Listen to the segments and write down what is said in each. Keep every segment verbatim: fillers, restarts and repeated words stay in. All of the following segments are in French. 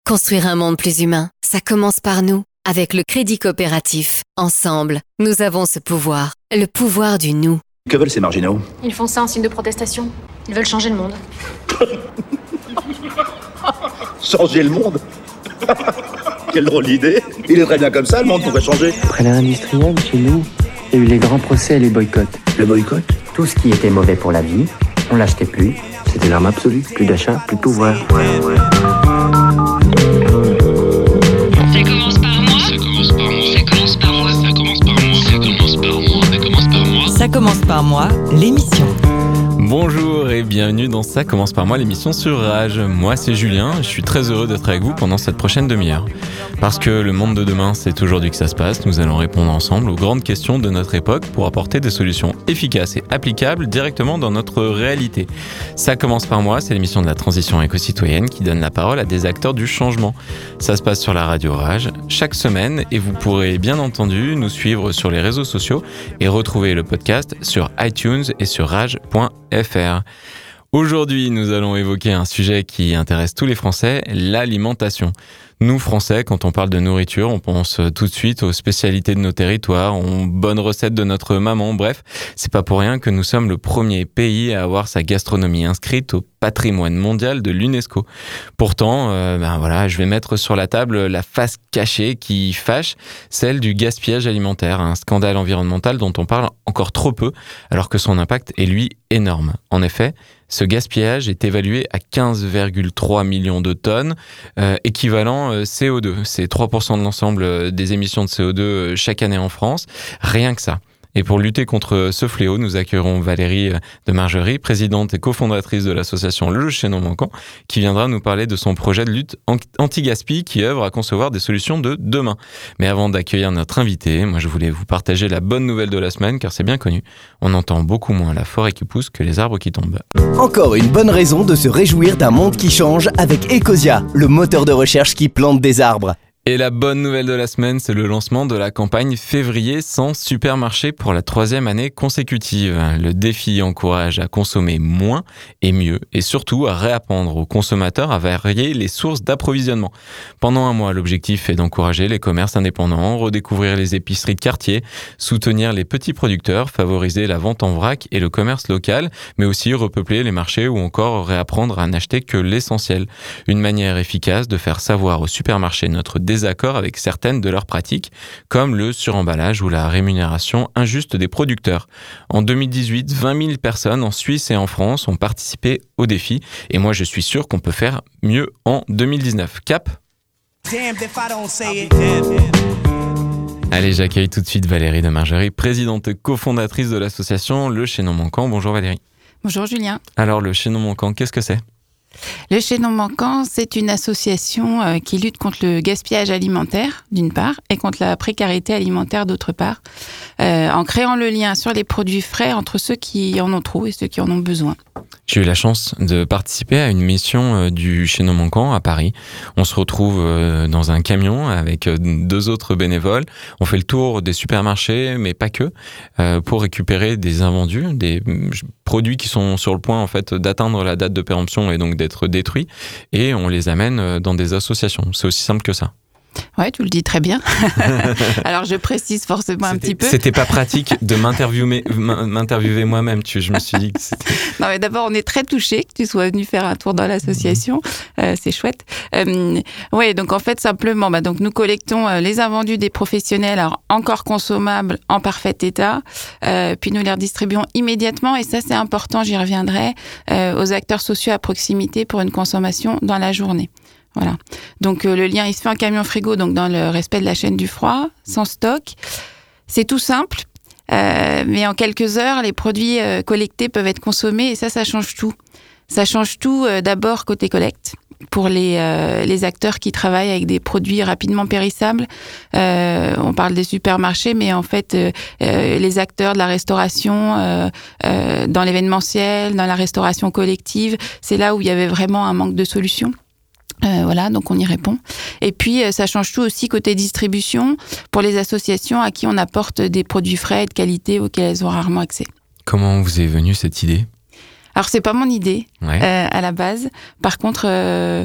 Construire un monde plus humain, ça commence par nous. Avec le Crédit Coopératif, ensemble, nous avons ce pouvoir, le pouvoir du nous. Que veulent ces marginaux ? Ils font ça en signe de protestation. Ils veulent changer le monde. Changer le monde ? Quelle drôle d'idée. Il est très bien comme ça, le monde pourrait changer. Après l'ère industrielle, chez nous, il y a eu les grands procès et les boycotts. Le boycott ? Tout ce qui était mauvais pour la vie, on l'achetait plus. C'était l'arme absolue. Plus d'achat, plus de pouvoir. Ça commence par moi. Ça commence par moi. Ça commence par moi. Ça commence par moi. Ça commence par moi. Ça commence par moi. Ça commence par moi, l'émission. Bonjour et bienvenue dans Ça commence par moi, l'émission sur Rage. Moi c'est Julien, je suis très heureux d'être avec vous pendant cette prochaine demi-heure. Parce que le monde de demain, c'est aujourd'hui que ça se passe, nous allons répondre ensemble aux grandes questions de notre époque pour apporter des solutions efficaces et applicables directement dans notre réalité. Ça commence par moi, c'est l'émission de la transition éco-citoyenne qui donne la parole à des acteurs du changement. Ça se passe sur la radio Rage chaque semaine et vous pourrez bien entendu nous suivre sur les réseaux sociaux et retrouver le podcast sur iTunes et sur rage point f r. Aujourd'hui, nous allons évoquer un sujet qui intéresse tous les Français, l'alimentation. Nous, Français, quand on parle de nourriture, on pense tout de suite aux spécialités de nos territoires, aux bonnes recettes de notre maman. Bref, c'est pas pour rien que nous sommes le premier pays à avoir sa gastronomie inscrite au patrimoine mondial de l'UNESCO. Pourtant, euh, ben voilà, je vais mettre sur la table la face cachée qui fâche, celle du gaspillage alimentaire, un scandale environnemental dont on parle encore trop peu, alors que son impact est lui énorme. En effet, ce gaspillage est évalué à quinze virgule trois millions de tonnes, euh, équivalent euh, C O deux. C'est trois pour cent de l'ensemble des émissions de C O deux euh, chaque année en France. Rien que ça. Et pour lutter contre ce fléau, nous accueillerons Valérie de Margerie, présidente et cofondatrice de l'association Le Chaînon Manquant, qui viendra nous parler de son projet de lutte anti-gaspi qui œuvre à concevoir des solutions de demain. Mais avant d'accueillir notre invité, moi je voulais vous partager la bonne nouvelle de la semaine, car c'est bien connu, on entend beaucoup moins la forêt qui pousse que les arbres qui tombent. Encore une bonne raison de se réjouir d'un monde qui change avec Ecosia, le moteur de recherche qui plante des arbres. Et la bonne nouvelle de la semaine, c'est le lancement de la campagne Février sans supermarché pour la troisième année consécutive. Le défi encourage à consommer moins et mieux, et surtout à réapprendre aux consommateurs à varier les sources d'approvisionnement. Pendant un mois, l'objectif est d'encourager les commerces indépendants, redécouvrir les épiceries de quartier, soutenir les petits producteurs, favoriser la vente en vrac et le commerce local, mais aussi repeupler les marchés ou encore réapprendre à n'acheter que l'essentiel. Une manière efficace de faire savoir aux supermarchés notre désaccord désaccord avec certaines de leurs pratiques, comme le suremballage ou la rémunération injuste des producteurs. En deux mille dix-huit, vingt mille personnes en Suisse et en France ont participé au défi, et moi je suis sûr qu'on peut faire mieux en deux mille dix-neuf. Cap ? Allez, j'accueille tout de suite Valérie de Margerie, présidente et cofondatrice de l'association Le Chaînon Manquant. Bonjour Valérie. Bonjour Julien. Alors le Chaînon Manquant, qu'est-ce que c'est ? Le Chaînon Manquant, c'est une association euh, qui lutte contre le gaspillage alimentaire, d'une part, et contre la précarité alimentaire, d'autre part, euh, en créant le lien sur les produits frais entre ceux qui en ont trop et ceux qui en ont besoin. J'ai eu la chance de participer à une mission euh, du Chaînon Manquant à Paris. On se retrouve euh, dans un camion avec euh, deux autres bénévoles. On fait le tour des supermarchés, mais pas que, euh, pour récupérer des invendus, des euh, produits qui sont sur le point en fait d'atteindre la date de péremption et donc d'être détruits, et on les amène dans des associations. C'est aussi simple que ça. Ouais, tu le dis très bien. Alors, je précise forcément un c'était, petit peu. C'était pas pratique de m'interviewer, m'interviewer moi-même. Tu, je me suis dit que c'était... Non, mais d'abord, on est très touchés que tu sois venu faire un tour dans l'association. Mmh. Euh, c'est chouette. Euh, oui, donc en fait, simplement, bah, donc, nous collectons euh, les invendus des professionnels, alors encore consommables, en parfait état. Euh, puis nous les redistribuons immédiatement. Et ça, c'est important, j'y reviendrai, euh, aux acteurs sociaux à proximité pour une consommation dans la journée. Voilà. Donc euh, le lien, il se fait en camion frigo, donc dans le respect de la chaîne du froid, sans stock. C'est tout simple, euh, mais en quelques heures, les produits euh, collectés peuvent être consommés, et ça, ça change tout. Ça change tout euh, d'abord côté collecte, pour les, euh, les acteurs qui travaillent avec des produits rapidement périssables. Euh, on parle des supermarchés, mais en fait, euh, euh, les acteurs de la restauration, euh, euh, dans l'événementiel, dans la restauration collective, c'est là où il y avait vraiment un manque de solutions. Euh, voilà, donc on y répond. Et puis, euh, ça change tout aussi côté distribution pour les associations à qui on apporte des produits frais et de qualité auxquels elles ont rarement accès. Comment vous est venue cette idée ? Alors, c'est pas mon idée ouais. euh, à la base. Par contre, euh,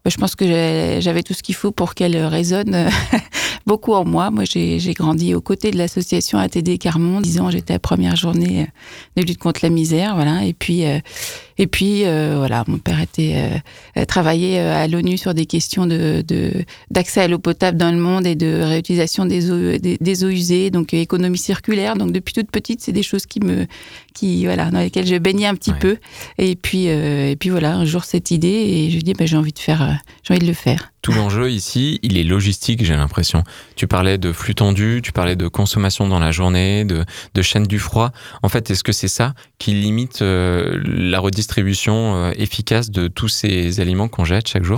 je pense que j'avais tout ce qu'il faut pour qu'elle résonne beaucoup en moi. Moi, j'ai, j'ai grandi aux côtés de l'association A T D Carmont. dix ans, j'étais à la première journée de lutte contre la misère, voilà. Et puis, euh, et puis, euh, voilà, mon père était euh, travaillait à l'ONU sur des questions de, de d'accès à l'eau potable dans le monde et de réutilisation des eaux des, des eaux usées, donc économie circulaire. Donc depuis toute petite, c'est des choses qui me, qui voilà, dans lesquelles je baignais un petit ouais. peu. Et puis, euh, et puis voilà, un jour cette idée et je dis, ben j'ai envie de faire, euh, j'ai envie de le faire. Tout l'enjeu ici, il est logistique, j'ai l'impression. Tu parlais de flux tendu, tu parlais de consommation dans la journée, de, de chaîne du froid. En fait, est-ce que c'est ça qui limite euh, la redistribution euh, efficace de tous ces aliments qu'on jette chaque jour ?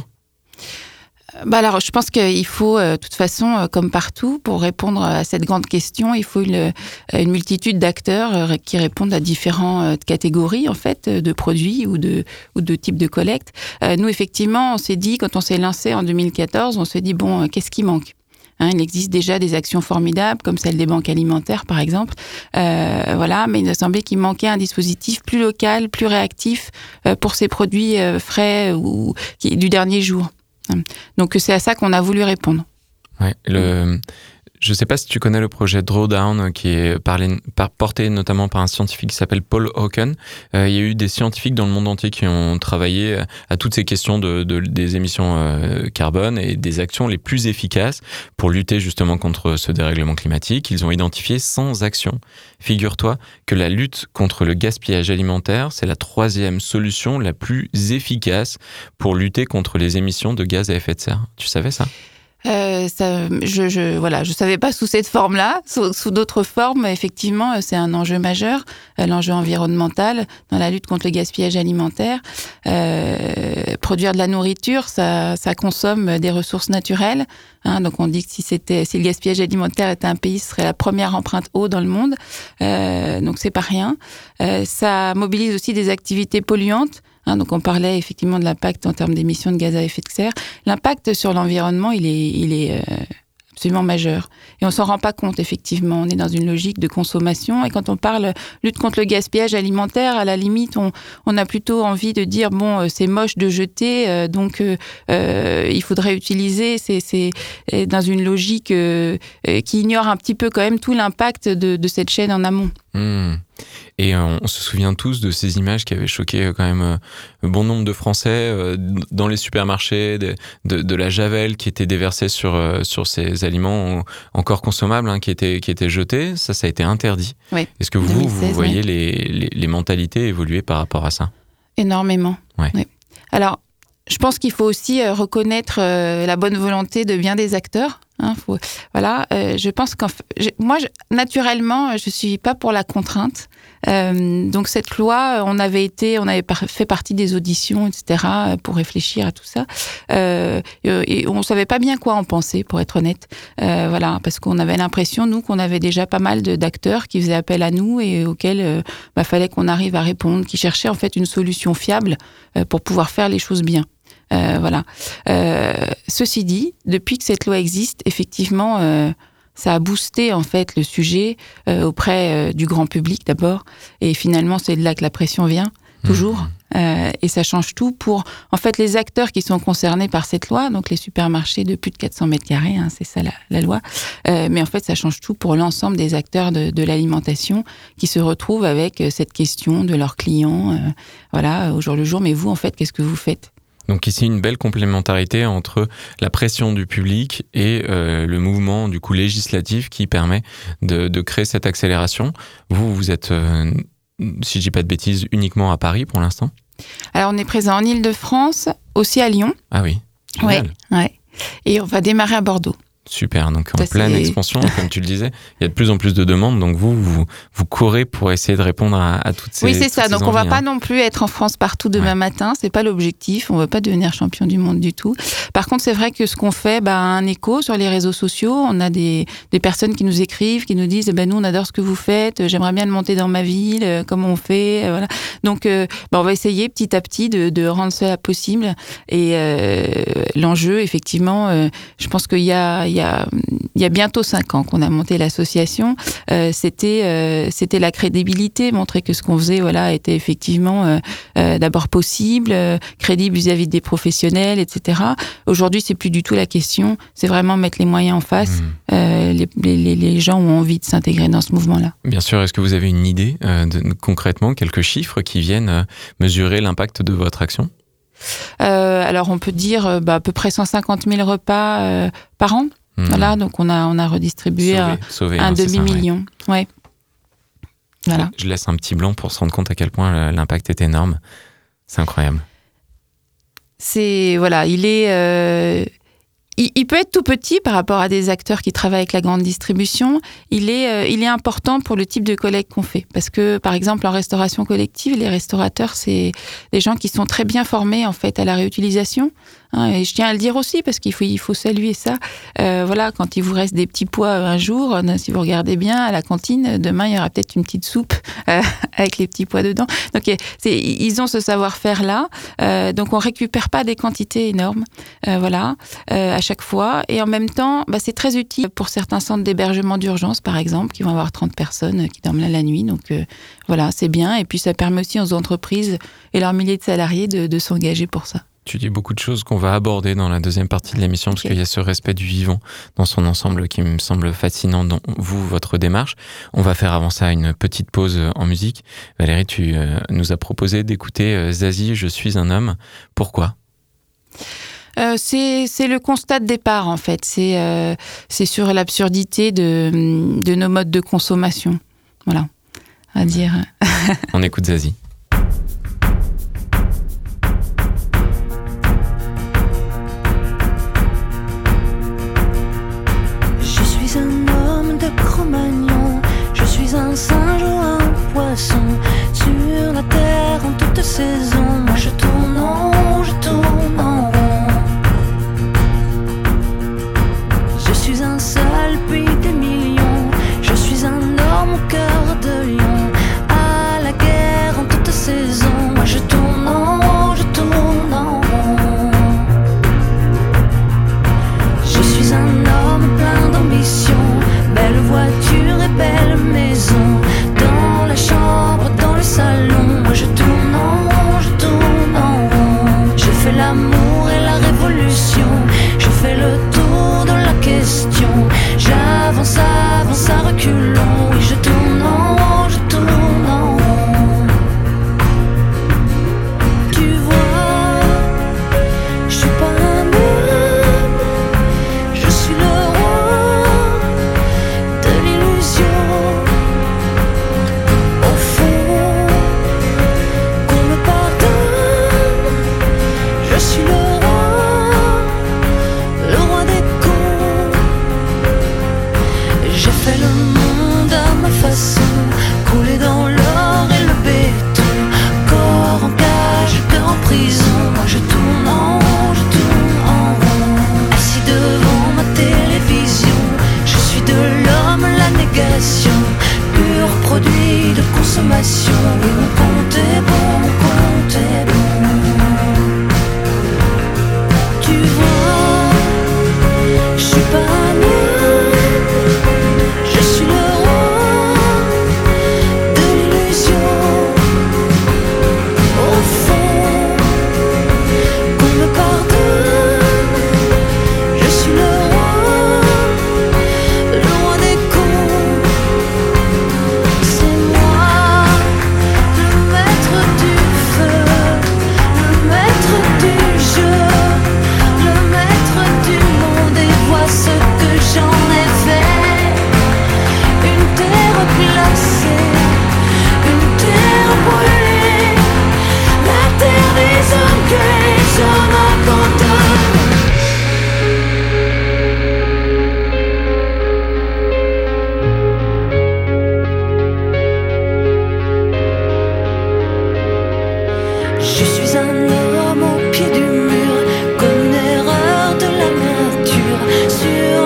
Bah alors, je pense qu'il faut, de toute façon, comme partout, pour répondre à cette grande question, il faut une, une multitude d'acteurs qui répondent à différentes catégories, en fait, de produits ou de, ou de types de collecte. Nous, effectivement, on s'est dit, quand on s'est lancé en deux mille quatorze, on s'est dit, bon, qu'est-ce qui manque ? Hein, il existe déjà des actions formidables, comme celle des banques alimentaires, par exemple. Euh, voilà, mais il nous a semblé qu'il manquait un dispositif plus local, plus réactif euh, pour ces produits euh, frais ou qui, du dernier jour. Donc c'est à ça qu'on a voulu répondre. Ouais, le... Je ne sais pas si tu connais le projet Drawdown qui est parlé, par, porté notamment par un scientifique qui s'appelle Paul Hawken. Euh, il y a eu des scientifiques dans le monde entier qui ont travaillé à toutes ces questions de, de, des émissions euh, carbone et des actions les plus efficaces pour lutter justement contre ce dérèglement climatique. Ils ont identifié cent actions. Figure-toi que la lutte contre le gaspillage alimentaire, c'est la troisième solution la plus efficace pour lutter contre les émissions de gaz à effet de serre. Tu savais ça ? Euh, ça, je, je, voilà, je savais pas sous cette forme-là, sous, sous d'autres formes. Effectivement, c'est un enjeu majeur, euh, l'enjeu environnemental dans la lutte contre le gaspillage alimentaire. Euh, produire de la nourriture, ça, ça consomme des ressources naturelles. Hein, donc, on dit que si c'était, si le gaspillage alimentaire était un pays, ce serait la première empreinte eau dans le monde. Euh, donc, c'est pas rien. Euh, ça mobilise aussi des activités polluantes. Hein, donc on parlait effectivement de l'impact en termes d'émissions de gaz à effet de serre. L'impact sur l'environnement, il est, il est euh, absolument majeur. Et on s'en rend pas compte, effectivement. On est dans une logique de consommation. Et quand on parle lutte contre le gaspillage alimentaire, à la limite, on, on a plutôt envie de dire, bon, euh, c'est moche de jeter, euh, donc euh, euh, il faudrait utiliser. C'est, c'est dans une logique euh, qui ignore un petit peu quand même tout l'impact de, de cette chaîne en amont. Mmh. Et on, on se souvient tous de ces images qui avaient choqué quand même euh, un bon nombre de Français euh, dans les supermarchés, de, de, de la javel qui était déversée sur, euh, sur ces aliments encore consommables hein, qui, étaient, qui étaient jetés. Ça, ça a été interdit. Oui. Est-ce que vous, deux mille seize, vous voyez oui. les, les, les mentalités évoluer par rapport à ça ? Énormément. Ouais. Oui. Alors, je pense qu'il faut aussi euh, reconnaître euh, la bonne volonté de bien des acteurs. Hein, faut, voilà, euh, je pense qu'en je, moi, je, naturellement, je suis pas pour la contrainte. Euh, donc cette loi, on avait été, on avait par, fait partie des auditions, et cetera, pour réfléchir à tout ça. Euh, et on savait pas bien quoi en penser, pour être honnête. Euh, voilà, parce qu'on avait l'impression, nous, qu'on avait déjà pas mal de, d'acteurs qui faisaient appel à nous et auxquels euh, bah, fallait qu'on arrive à répondre, qui cherchaient en fait une solution fiable euh, pour pouvoir faire les choses bien. Euh, voilà. Euh, ceci dit, depuis que cette loi existe, effectivement, euh, ça a boosté en fait le sujet euh, auprès euh, du grand public d'abord, et finalement c'est de là que la pression vient toujours, mmh. euh, et ça change tout pour en fait les acteurs qui sont concernés par cette loi, donc les supermarchés de plus de quatre cents mètres carrés, hein, c'est ça la, la loi, euh, mais en fait ça change tout pour l'ensemble des acteurs de, de l'alimentation qui se retrouvent avec cette question de leurs clients, euh, voilà, au jour le jour. Mais vous en fait, qu'est-ce que vous faites ? Donc ici, une belle complémentarité entre la pression du public et euh, le mouvement du coup législatif qui permet de, de créer cette accélération. Vous, vous êtes, euh, si je dis pas de bêtises, uniquement à Paris pour l'instant ? Alors on est présent en Île-de-France, aussi à Lyon. Ah oui, ouais, ouais. Et on va démarrer à Bordeaux. Super, donc en Ça, pleine c'est... expansion, comme tu le disais, il y a de plus en plus de demandes, donc vous, vous, vous courez pour essayer de répondre à, à toutes ces Oui, c'est ça, donc on ne va hein. pas non plus être en France partout demain ouais. matin, c'est pas l'objectif, on ne veut pas devenir champion du monde du tout. Par contre, c'est vrai que ce qu'on fait bah, a un écho sur les réseaux sociaux, on a des, des personnes qui nous écrivent, qui nous disent eh ben, « nous, on adore ce que vous faites, j'aimerais bien le monter dans ma ville, euh, comment on fait euh, ?» voilà. Donc, euh, bah, on va essayer petit à petit de, de rendre cela possible, et euh, l'enjeu, effectivement, euh, je pense qu'il y a, il y a, il y a bientôt cinq ans qu'on a monté l'association. Euh, c'était, euh, c'était la crédibilité, montrer que ce qu'on faisait, voilà, était effectivement euh, euh, d'abord possible, euh, crédible vis-à-vis des professionnels, et cetera. Aujourd'hui, c'est plus du tout la question. C'est vraiment mettre les moyens en face. Mmh. Euh, les, les, les gens ont envie de s'intégrer dans ce mouvement-là. Bien sûr. Est-ce que vous avez une idée euh, de, concrètement, quelques chiffres qui viennent euh, mesurer l'impact de votre action ? Euh, alors on peut dire bah, à peu près cent cinquante mille repas euh, par an. Mmh. Voilà, donc on a, on a redistribué sauvé, un, sauvé, un hein, demi-million. Ça, ouais. Ouais. Voilà. Je laisse un petit blanc pour se rendre compte à quel point l'impact est énorme. C'est incroyable. C'est, voilà, il est... Euh, il, il peut être tout petit par rapport à des acteurs qui travaillent avec la grande distribution. Il est, euh, il est important pour le type de collecte qu'on fait. Parce que, par exemple, en restauration collective, les restaurateurs, c'est des gens qui sont très bien formés, en fait, à la réutilisation. Hein, et je tiens à le dire aussi, parce qu'il faut, il faut saluer ça. Euh, voilà, quand il vous reste des petits pois un jour, si vous regardez bien, à la cantine, demain, il y aura peut-être une petite soupe euh, avec les petits pois dedans. Donc, c'est, ils ont ce savoir-faire-là. Euh, donc, on récupère pas des quantités énormes. Euh, voilà, euh, à chaque fois. Et en même temps, bah, c'est très utile pour certains centres d'hébergement d'urgence, par exemple, qui vont avoir trente personnes qui dorment là la nuit. Donc, euh, voilà, c'est bien. Et puis, ça permet aussi aux entreprises et leurs milliers de salariés de, de s'engager pour ça. Tu dis beaucoup de choses qu'on va aborder dans la deuxième partie de l'émission, okay. Parce qu'il y a ce respect du vivant dans son ensemble qui me semble fascinant dans vous, votre démarche. On va faire avant ça une petite pause en musique. Valérie, tu euh, nous as proposé d'écouter euh, Zazie, Je suis un homme. Pourquoi ? Euh, c'est, c'est le constat de départ, en fait. C'est, euh, c'est sur l'absurdité de, de nos modes de consommation. Voilà, à dire. On écoute Zazie. Je suis un singe ou un poisson sur la terre en toute saison. Moi je tourne en rond, je tourne en rond. Je suis un seul puis des millions. Je suis un homme au cœur de lion. À la guerre en toute saison. Moi je tourne en rond, je tourne en rond. Je suis un homme plein d'ambition. Belle voiture et belle maison. Dans la chambre, dans le salon. Moi je tourne en rond, je tourne en rond. Je fais l'amour et la révolution. Je fais le tour de la question. J'avance, avance à reculons. Oui je tourne en rond, je tourne en rond. Tu vois, je suis pas un homme. Je suis le couler dans l'or et le béton. Corps en cage, cœur en prison. Moi je tourne en rond, je tourne en rond. Assis devant ma télévision. Je suis de l'homme, la négation. Pur produit de consommation. Oui mon compte est bon, mon compte est bon. Tu vois, je suis pas un homme. Je suis le sur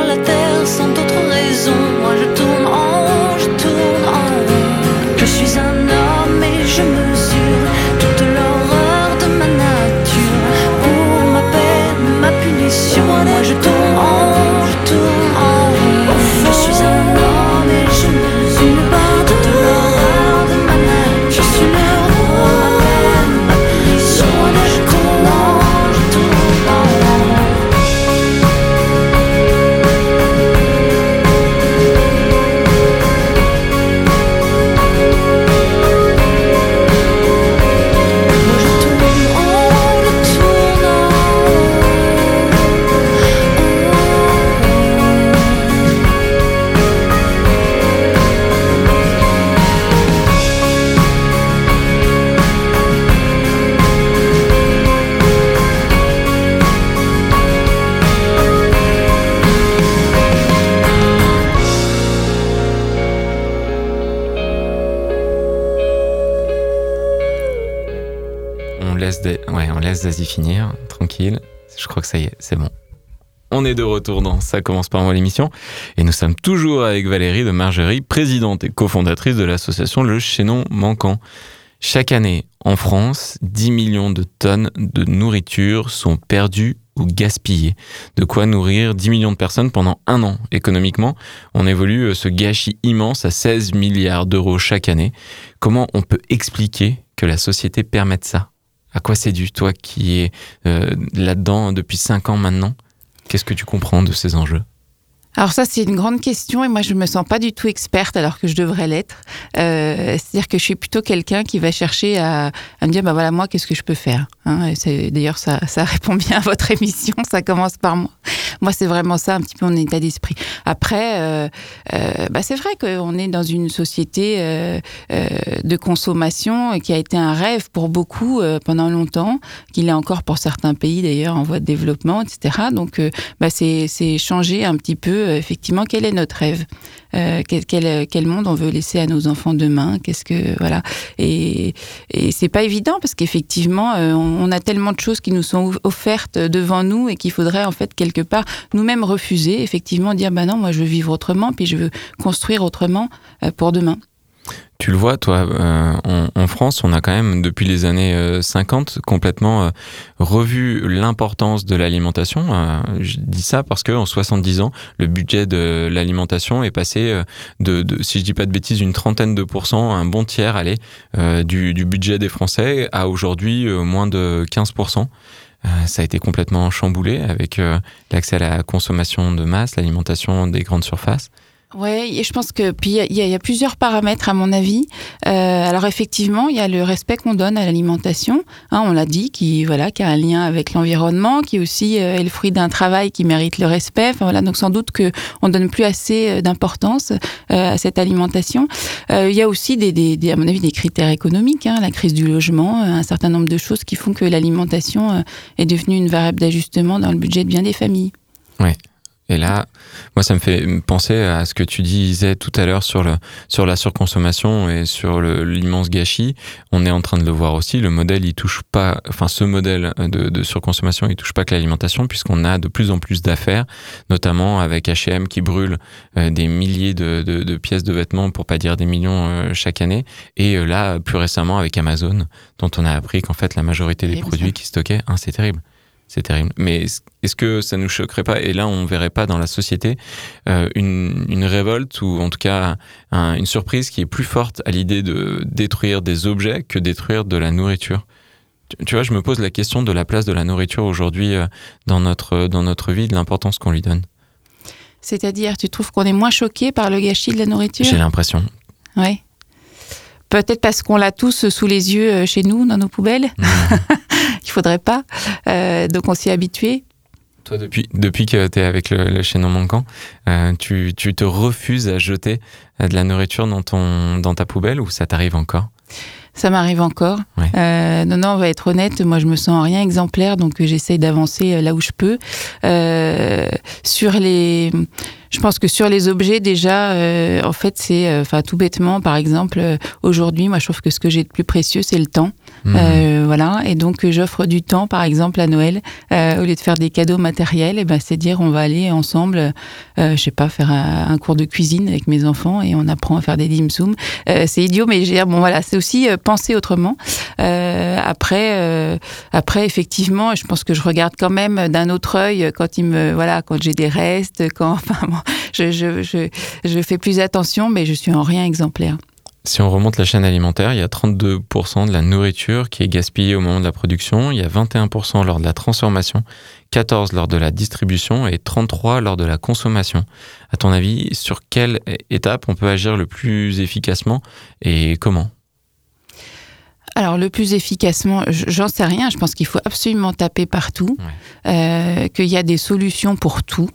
Allez, on laisse Zazie finir, tranquille. Je crois que ça y est, c'est bon. On est de retour dans Ça commence par moi l'émission et nous sommes toujours avec Valérie de Margerie, présidente et cofondatrice de l'association Le Chaînon Manquant. Chaque année, en France, dix millions de tonnes de nourriture sont perdues ou gaspillées. De quoi nourrir dix millions de personnes pendant un an. Économiquement, on évolue ce gâchis immense à seize milliards d'euros chaque année. Comment on peut expliquer que la société permette ça ? À quoi c'est dû, toi qui es euh, là-dedans depuis cinq ans maintenant ? Qu'est-ce que tu comprends de ces enjeux ? Alors ça, c'est une grande question et moi, je me sens pas du tout experte alors que je devrais l'être. Euh, c'est-à-dire que je suis plutôt quelqu'un qui va chercher à, à me dire, bah voilà, moi, qu'est-ce que je peux faire, hein, et c'est, d'ailleurs, ça, ça répond bien à votre émission, ça commence par moi. Moi, c'est vraiment ça, un petit peu mon état d'esprit. Après, euh, euh, bah c'est vrai qu'on est dans une société euh, euh, de consommation qui a été un rêve pour beaucoup euh, pendant longtemps, qu'il est encore pour certains pays d'ailleurs en voie de développement, et cetera. Donc, euh, bah c'est, c'est changer un petit peu, euh, effectivement, quel est notre rêve, euh, quel, quel, quel monde on veut laisser à nos enfants demain, qu'est-ce que voilà. Et, et c'est pas évident parce qu'effectivement, euh, on, on a tellement de choses qui nous sont offertes devant nous et qu'il faudrait en fait quelque part nous-mêmes refuser, effectivement dire bah non, moi je veux vivre autrement, puis je veux construire autrement euh, pour demain. Tu le vois, toi, euh, en, en France, on a quand même, depuis les années euh, cinquante, complètement euh, revu l'importance de l'alimentation. Euh, je dis ça parce qu'en soixante-dix ans, le budget de l'alimentation est passé euh, de, de, si je dis pas de bêtises, une trentaine de pourcents, un bon tiers, allez, euh, du, du budget des Français, à aujourd'hui euh, moins de quinze pour cent. Euh, ça a été complètement chamboulé avec euh, l'accès à la consommation de masse, l'alimentation des grandes surfaces. Oui, et je pense que puis il y, y a plusieurs paramètres à mon avis. Euh, alors effectivement, il y a le respect qu'on donne à l'alimentation. Hein, on l'a dit, qui voilà, qui a un lien avec l'environnement, qui aussi euh, est le fruit d'un travail qui mérite le respect. Enfin voilà, donc sans doute que on donne plus assez d'importance euh, à cette alimentation. Euh, il y a aussi des, des, des, à mon avis, des critères économiques. Hein, la crise du logement, un certain nombre de choses qui font que l'alimentation euh, est devenue une variable d'ajustement dans le budget de bien des familles. Ouais. Et là, moi, ça me fait penser à ce que tu disais tout à l'heure sur le sur la surconsommation et sur le, l'immense gâchis. On est en train de le voir aussi. Le modèle, il touche pas, enfin, ce modèle de, de surconsommation, il touche pas que l'alimentation, puisqu'on a de plus en plus d'affaires, notamment avec H et M qui brûle euh, des milliers de, de, de pièces de vêtements, pour pas dire des millions euh, chaque année. Et euh, là, plus récemment, avec Amazon, dont on a appris qu'en fait, la majorité des produits ça. qui stockaient, hein, c'est terrible. C'est terrible. Mais est-ce que ça nous choquerait pas, et là on verrait pas dans la société euh, une, une révolte ou en tout cas un, une surprise qui est plus forte à l'idée de détruire des objets que détruire de la nourriture? Tu, tu vois, je me pose la question de la place de la nourriture aujourd'hui euh, dans notre dans notre vie, de l'importance qu'on lui donne. C'est-à-dire, tu trouves qu'on est moins choqué par le gâchis de la nourriture? J'ai l'impression. Oui. Peut-être parce qu'on l'a tous sous les yeux chez nous, dans nos poubelles. Mmh. Il faudrait pas. Euh, donc on s'y est habitué. Toi, depuis, depuis que tu es avec le, le Chaînon Manquant, euh, tu, tu te refuses à jeter de la nourriture dans, ton, dans ta poubelle, ou ça t'arrive encore? Ça m'arrive encore. Ouais. Euh, non, non, on va être honnête, moi je me sens rien exemplaire, donc j'essaye d'avancer là où je peux. Euh, sur les... Je pense que sur les objets, déjà, euh, en fait, c'est, enfin, euh, tout bêtement, par exemple, euh, aujourd'hui, moi, je trouve que ce que j'ai de plus précieux, c'est le temps. Mmh. Euh, voilà. Et donc, j'offre du temps, par exemple, à Noël, euh, au lieu de faire des cadeaux matériels, et ben, c'est dire, on va aller ensemble, euh, je sais pas, faire un, un cours de cuisine avec mes enfants et on apprend à faire des dim sum. Euh, c'est idiot, mais je veux dire, bon, voilà, c'est aussi euh, penser autrement. Euh, après, euh, après, effectivement, je pense que je regarde quand même d'un autre œil quand il me, voilà, quand j'ai des restes, quand, enfin, bon, Je, je, je, je fais plus attention, mais je suis en rien exemplaire. Si on remonte la chaîne alimentaire, il y a trente-deux pour cent de la nourriture qui est gaspillée au moment de la production, il y a vingt et un pour cent lors de la transformation, quatorze pour cent lors de la distribution et trente-trois pour cent lors de la consommation. À ton avis, sur quelle étape on peut agir le plus efficacement et comment ? Alors, le plus efficacement, j'en sais rien. Je pense qu'il faut absolument taper partout, ouais. euh, qu'il y a des solutions pour tout.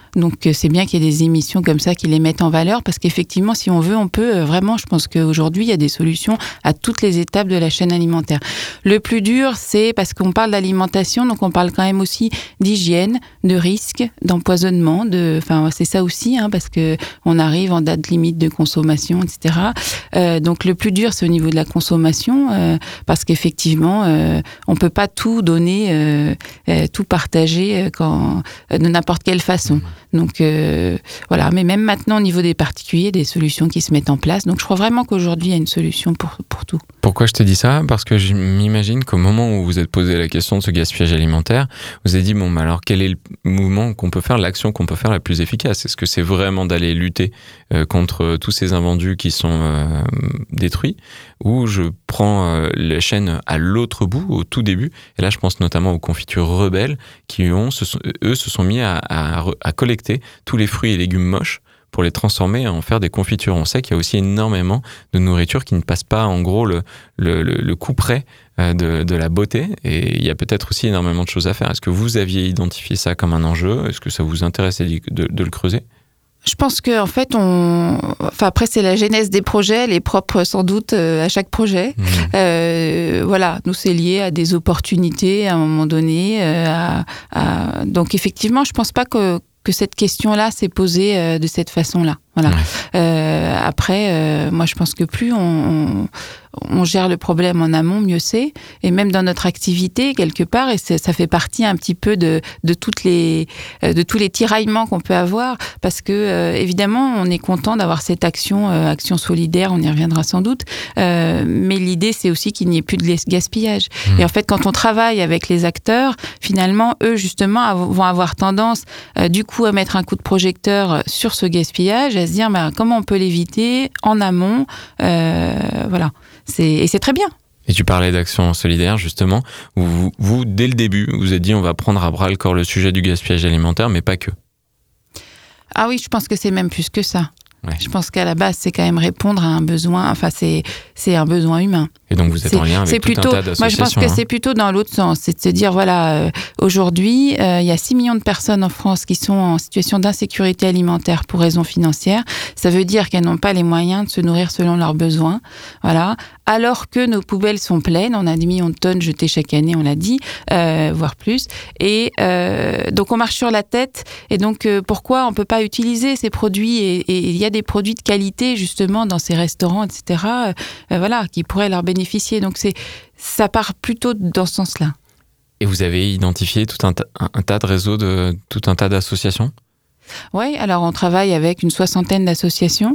Donc euh, c'est bien qu'il y ait des émissions comme ça qui les mettent en valeur, parce qu'effectivement, si on veut, on peut euh, vraiment, je pense qu'aujourd'hui, il y a des solutions à toutes les étapes de la chaîne alimentaire. Le plus dur, c'est parce qu'on parle d'alimentation, donc on parle quand même aussi d'hygiène, de risque, d'empoisonnement, de, enfin c'est ça aussi, hein, parce que on arrive en date limite de consommation, et cetera. Euh, donc le plus dur, c'est au niveau de la consommation, euh, parce qu'effectivement, euh, on peut pas tout donner, euh, euh, tout partager euh, quand, euh, de n'importe quelle façon. Donc euh, voilà, mais même maintenant au niveau des particuliers, des solutions qui se mettent en place. Donc je crois vraiment qu'aujourd'hui il y a une solution pour pour tout. Pourquoi je te dis ça ? Parce que je m'imagine qu'au moment où vous êtes posé la question de ce gaspillage alimentaire, vous avez dit bon, bah alors quel est le mouvement qu'on peut faire, l'action qu'on peut faire la plus efficace ? Est-ce que c'est vraiment d'aller lutter euh, contre tous ces invendus qui sont euh, détruits, ou je prends euh, la chaîne à l'autre bout, au tout début, et là je pense notamment aux confitures rebelles qui ont, se sont, eux se sont mis à, à, à collecter tous les fruits et légumes moches pour les transformer et en faire des confitures. On sait qu'il y a aussi énormément de nourriture qui ne passe pas en gros le, le, le, le coup près de, de la beauté, et il y a peut-être aussi énormément de choses à faire. Est-ce que vous aviez identifié ça comme un enjeu ? Est-ce que ça vous intéressait de, de, de le creuser ? Je pense que en fait, on, enfin après c'est la genèse des projets, elle est propre sans doute euh, à chaque projet. Mmh. Euh, voilà, nous c'est lié à des opportunités à un moment donné. Euh, à, à... Donc effectivement, je pense pas que que cette question-là s'est posée euh, de cette façon-là. Voilà. Ouais. Euh, après, euh, moi je pense que plus on, on on gère le problème en amont, mieux c'est. Et même dans notre activité, quelque part, et ça fait partie un petit peu de, de, toutes les, de tous les tiraillements qu'on peut avoir, parce que, euh, évidemment, on est content d'avoir cette action, euh, action solidaire, on y reviendra sans doute, euh, mais l'idée, c'est aussi qu'il n'y ait plus de gaspillage. Mmh. Et en fait, quand on travaille avec les acteurs, finalement, eux, justement, vont avoir tendance, euh, du coup, à mettre un coup de projecteur sur ce gaspillage, à se dire, bah, comment on peut l'éviter en amont, euh, voilà. C'est, et c'est très bien. Et tu parlais d'action solidaire, justement. Vous, vous, dès le début, vous avez dit on va prendre à bras le corps le sujet du gaspillage alimentaire, mais pas que. Ah oui, je pense que c'est même plus que ça. Ouais. Je pense qu'à la base, c'est quand même répondre à un besoin, enfin, c'est, c'est un besoin humain. Et donc, vous êtes c'est, en lien avec tout plutôt, un tas d'associations. Moi, je pense que hein. c'est plutôt dans l'autre sens. C'est de se dire, voilà, euh, aujourd'hui, euh, il y a six millions de personnes en France qui sont en situation d'insécurité alimentaire pour raisons financières. Ça veut dire qu'elles n'ont pas les moyens de se nourrir selon leurs besoins. Voilà. Alors que nos poubelles sont pleines. On a des millions de tonnes jetées chaque année, on l'a dit, euh, voire plus. Et euh, donc, on marche sur la tête. Et donc, euh, pourquoi on ne peut pas utiliser ces produits ? Et il y a des produits de qualité, justement, dans ces restaurants, et cetera, euh, voilà, qui pourraient leur bénéficier. Donc, c'est, ça part plutôt dans ce sens-là. Et vous avez identifié tout un, ta- un tas de réseaux, de, tout un tas d'associations ? Oui, alors on travaille avec une soixantaine d'associations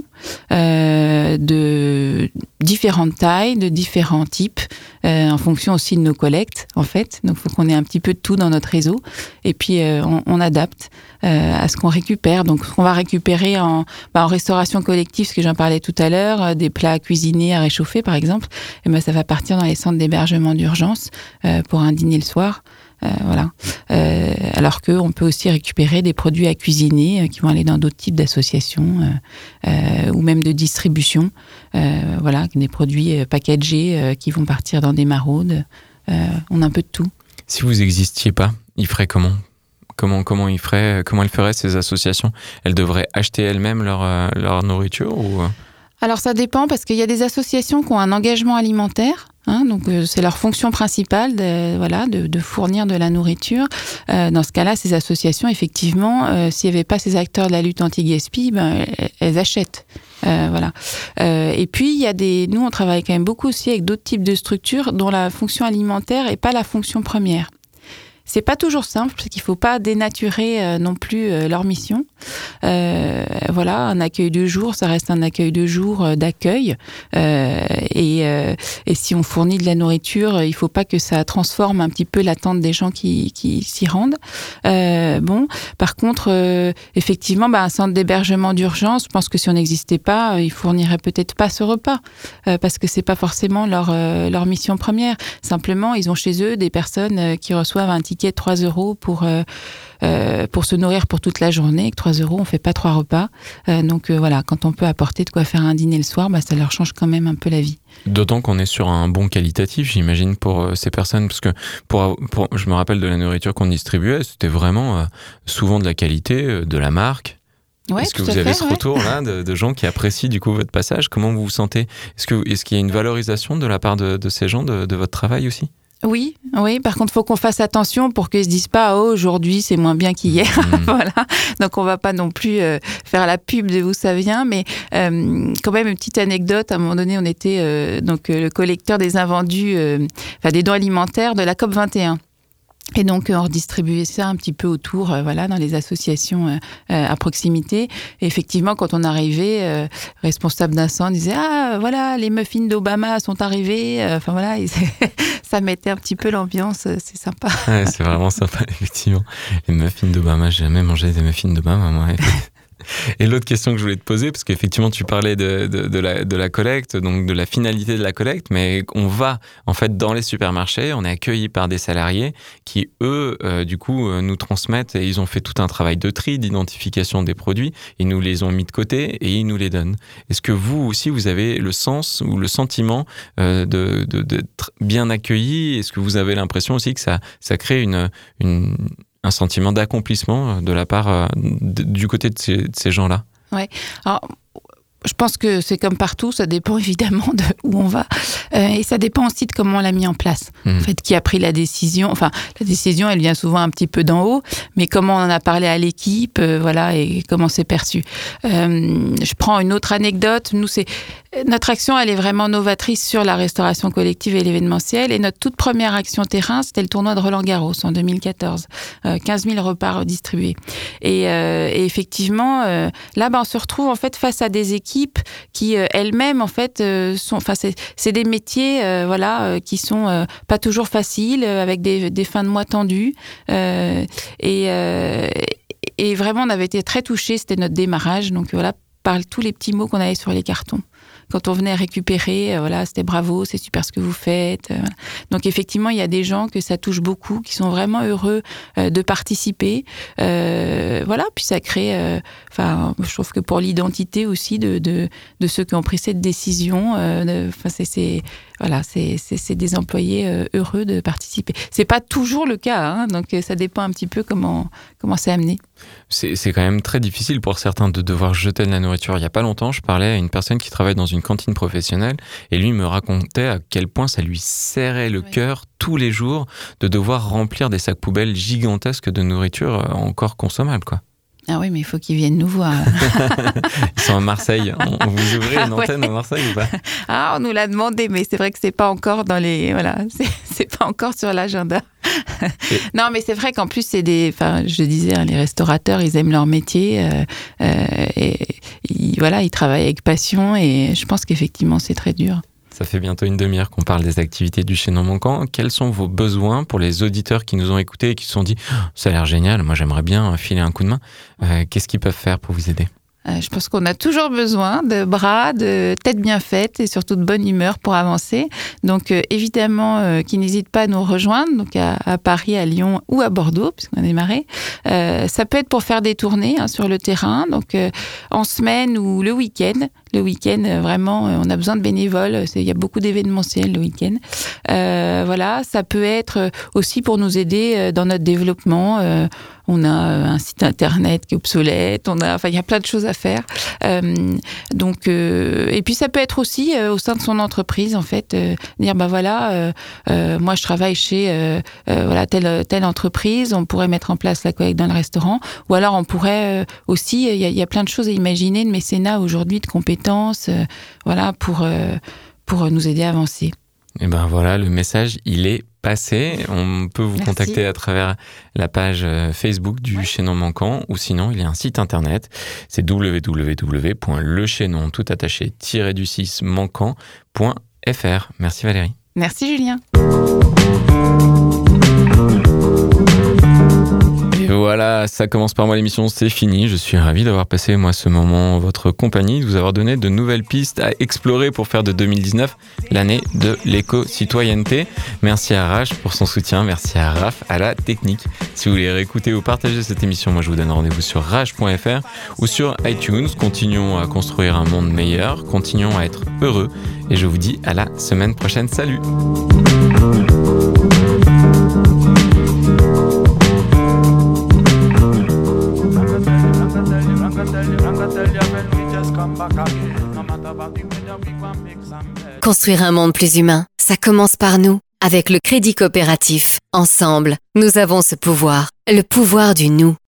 euh, de différentes tailles, de différents types, euh, en fonction aussi de nos collectes, en fait. Donc, il faut qu'on ait un petit peu de tout dans notre réseau. Et puis, euh, on, on adapte euh, à ce qu'on récupère. Donc, ce qu'on va récupérer en, bah, en restauration collective, ce que j'en parlais tout à l'heure, euh, des plats cuisinés à réchauffer, par exemple, et ben, ça va partir dans les centres d'hébergement d'urgence euh, pour un dîner le soir. Euh, voilà. Euh, alors qu'on peut aussi récupérer des produits à cuisiner euh, qui vont aller dans d'autres types d'associations euh, euh, ou même de distribution. Euh, voilà, des produits euh, packagés euh, qui vont partir dans des maraudes. Euh, on a un peu de tout. Si vous n'existiez pas, ils feraient comment ? Comment, comment ils feraient, comment elles feraient ces associations ? Elles devraient acheter elles-mêmes leur, euh, leur nourriture ou... Alors ça dépend, parce qu'il y a des associations qui ont un engagement alimentaire. Hein, donc euh, c'est leur fonction principale de, voilà, de, de fournir de la nourriture. Euh, dans ce cas-là, ces associations, effectivement, euh, s'il n'y avait pas ces acteurs de la lutte anti-gaspi, ben, elles, elles achètent. Euh, voilà. Euh, et puis, il y a des... Nous, on travaille quand même beaucoup aussi avec d'autres types de structures dont la fonction alimentaire n'est pas la fonction première. C'est pas toujours simple, parce qu'il faut pas dénaturer euh, non plus euh, leur mission. Euh, voilà, un accueil de jour, ça reste un accueil de jour euh, d'accueil. Euh, et, euh, et si on fournit de la nourriture, il faut pas que ça transforme un petit peu l'attente des gens qui, qui s'y rendent. Euh, bon, par contre, euh, effectivement, bah, un centre d'hébergement d'urgence, je pense que si on n'existait pas, ils fourniraient peut-être pas ce repas, euh, parce que c'est pas forcément leur, euh, leur mission première. Simplement, ils ont chez eux des personnes qui reçoivent un ticket ticket de trois euros pour, euh, euh, pour se nourrir pour toute la journée. Avec trois euros, on ne fait pas trois repas. Euh, donc euh, voilà, quand on peut apporter de quoi faire un dîner le soir, bah, ça leur change quand même un peu la vie. D'autant qu'on est sur un bon qualitatif, j'imagine, pour euh, ces personnes, parce que pour, pour, je me rappelle de la nourriture qu'on distribuait, c'était vraiment euh, souvent de la qualité, euh, de la marque. Ouais, est-ce que vous avez fait, ce ouais. retour-là de, de gens qui apprécient du coup votre passage? Comment vous vous sentez? Est-ce que, est-ce qu'il y a une valorisation de la part de, de ces gens de, de votre travail aussi? Oui, oui. Par contre, il faut qu'on fasse attention pour qu'ils se disent pas oh, aujourd'hui c'est moins bien qu'hier. Mmh. Voilà. Donc on va pas non plus euh, faire la pub de où ça vient, mais euh, quand même une petite anecdote. À un moment donné, on était euh, donc euh, le collecteur des invendus, euh, enfin des dons alimentaires de la C O P vingt et un. Et donc, on redistribuait ça un petit peu autour, euh, voilà, dans les associations euh, euh, à proximité. Et effectivement, quand on arrivait, euh, responsable d'un centre disait « Ah, voilà, les muffins d'Obama sont arrivés. » Enfin, voilà, et ça mettait un petit peu l'ambiance. C'est sympa. Ouais, c'est vraiment sympa, effectivement. Les muffins d'Obama, j'ai jamais mangé des muffins d'Obama, moi. Et l'autre question que je voulais te poser, parce qu'effectivement tu parlais de, de, de, la, de la collecte, donc de la finalité de la collecte, mais on va en fait dans les supermarchés, on est accueillis par des salariés qui eux, euh, du coup, euh, nous transmettent, et ils ont fait tout un travail de tri, d'identification des produits, ils nous les ont mis de côté et ils nous les donnent. Est-ce que vous aussi, vous avez le sens ou le sentiment euh, de, de, d'être bien accueillis? Est-ce que vous avez l'impression aussi que ça, ça crée une... une un sentiment d'accomplissement de la part de, du côté de ces, de ces gens-là? Ouais. Alors, je pense que c'est comme partout, ça dépend évidemment de où on va. Euh, et ça dépend aussi de comment on l'a mis en place. Mmh. En fait, qui a pris la décision. Enfin, la décision, elle vient souvent un petit peu d'en haut, mais comment on en a parlé à l'équipe, euh, voilà, et comment c'est perçu. Euh, je prends une autre anecdote. Nous, c'est notre action, elle est vraiment novatrice sur la restauration collective et l'événementiel. Et notre toute première action terrain, c'était le tournoi de Roland-Garros en deux mille quatorze. Euh, quinze mille repas redistribués. Et, euh, et effectivement, euh, là, ben, on se retrouve en fait face à des équipes qui euh, elles-mêmes, en fait, euh, sont. Enfin, c'est, c'est des métiers, euh, voilà, euh, qui sont euh, pas toujours faciles, euh, avec des, des fins de mois tendues. Euh, et, euh, et vraiment, on avait été très touchés. C'était notre démarrage. Donc voilà, par tous les petits mots qu'on avait sur les cartons. Quand on venait récupérer, euh, voilà, c'était bravo, c'est super ce que vous faites. Euh, donc effectivement, il y a des gens que ça touche beaucoup, qui sont vraiment heureux euh, de participer. Euh, voilà, puis ça crée, enfin, euh, je trouve que pour l'identité aussi de de, de ceux qui ont pris cette décision, euh, enfin c'est, c'est voilà, c'est, c'est c'est des employés euh, heureux de participer. C'est pas toujours le cas, hein, donc ça dépend un petit peu comment comment c'est amené. C'est, c'est quand même très difficile pour certains de devoir jeter de la nourriture. Il y a pas longtemps, je parlais à une personne qui travaille dans une cantine professionnelle et lui me racontait à quel point ça lui serrait le ouais. cœur tous les jours de devoir remplir des sacs poubelles gigantesques de nourriture encore consommable, quoi. Ah oui, mais il faut qu'ils viennent nous voir. Ils sont à Marseille. On, vous ouvrez une antenne ouais. à Marseille ou pas? Ah, on nous l'a demandé, mais c'est vrai que c'est pas encore dans les, voilà, c'est, c'est pas encore sur l'agenda. Et... Non, mais c'est vrai qu'en plus c'est des, enfin, je disais, hein, les restaurateurs, ils aiment leur métier, euh, euh, et ils, voilà, ils travaillent avec passion, et je pense qu'effectivement c'est très dur. Ça fait bientôt une demi-heure qu'on parle des activités du Chaînon Manquant. Quels sont vos besoins pour les auditeurs qui nous ont écoutés et qui se sont dit oh, « ça a l'air génial, moi j'aimerais bien filer un coup de main euh, ». Qu'est-ce qu'ils peuvent faire pour vous aider ? Euh, je pense qu'on a toujours besoin de bras, de têtes bien faites et surtout de bonne humeur pour avancer. Donc euh, évidemment, euh, qu'ils n'hésitent pas à nous rejoindre, donc à, à Paris, à Lyon ou à Bordeaux, puisqu'on a démarré. Euh, ça peut être pour faire des tournées hein, sur le terrain, donc euh, en semaine ou le week-end. Le week-end, euh, vraiment, euh, on a besoin de bénévoles. Il y a beaucoup d'événementiels le week-end. Euh, voilà, ça peut être aussi pour nous aider euh, dans notre développement. Euh, on a un site internet qui est obsolète. On a, enfin, il y a plein de choses à faire. Euh, donc, euh, et puis ça peut être aussi euh, au sein de son entreprise, en fait, euh, dire bah voilà, euh, euh, moi je travaille chez euh, euh, voilà telle telle entreprise. On pourrait mettre en place la collecte dans le restaurant, ou alors on pourrait euh, aussi, il y, y a plein de choses à imaginer de mécénat aujourd'hui, de compétences, euh, voilà pour euh, pour nous aider à avancer. Et ben voilà, le message, il est passé. On peut vous Merci. contacter à travers la page Facebook du ouais. Chaînon Manquant, ou sinon il y a un site internet, c'est w w w point le chaînon tout attaché du six manquant point f r. Merci Valérie. Merci Julien. Et Voilà, ça commence par moi l'émission, c'est fini. Je suis ravi d'avoir passé moi ce moment en votre compagnie, de vous avoir donné de nouvelles pistes à explorer pour faire de deux mille dix-neuf l'année de l'éco-citoyenneté. Merci à Raj pour son soutien, merci à Raph à la technique. Si vous voulez réécouter ou partager cette émission, moi je vous donne rendez-vous sur rage point f r ou sur iTunes. Continuons à construire un monde meilleur, continuons à être heureux et je vous dis à la semaine prochaine. Salut! Construire un monde plus humain, ça commence par nous. Avec le Crédit Coopératif, ensemble, nous avons ce pouvoir, le pouvoir du nous.